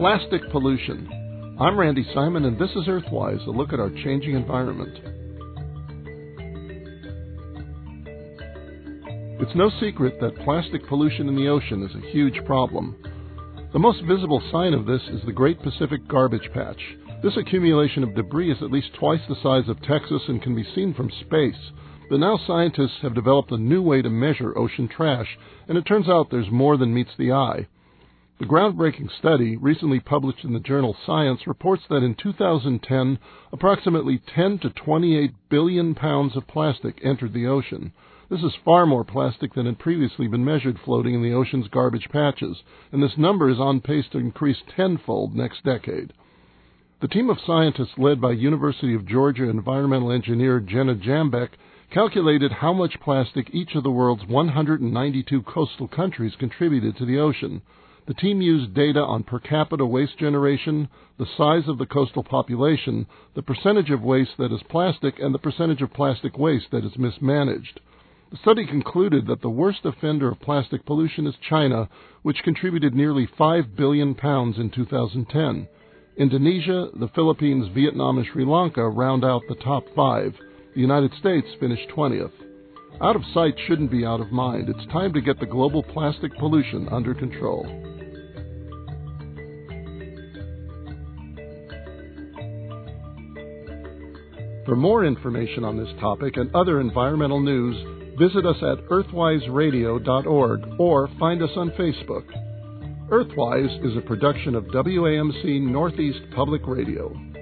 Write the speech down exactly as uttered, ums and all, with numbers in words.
Plastic pollution. I'm Randy Simon, and this is Earthwise, a look at our changing environment. It's no secret that plastic pollution in the ocean is a huge problem. The most visible sign of this is the Great Pacific Garbage Patch. This accumulation of debris is at least twice the size of Texas and can be seen from space. But now scientists have developed a new way to measure ocean trash, and it turns out there's more than meets the eye. The groundbreaking study, recently published in the journal Science, reports that in two thousand ten, approximately ten to twenty-eight billion pounds of plastic entered the ocean. This is far more plastic than had previously been measured floating in the ocean's garbage patches, and this number is on pace to increase tenfold next decade. The team of scientists led by University of Georgia environmental engineer Jenna Jambeck calculated how much plastic each of the world's one hundred ninety-two coastal countries contributed to the ocean. The team used data on per capita waste generation, the size of the coastal population, the percentage of waste that is plastic, and the percentage of plastic waste that is mismanaged. The study concluded that the worst offender of plastic pollution is China, which contributed nearly five billion pounds in two thousand ten. Indonesia, the Philippines, Vietnam, and Sri Lanka round out the top five. The United States finished twentieth. Out of sight shouldn't be out of mind. It's time to get the global plastic pollution under control. For more information on this topic and other environmental news, visit us at earthwise radio dot org or find us on Facebook. Earthwise is a production of W A M C Northeast Public Radio.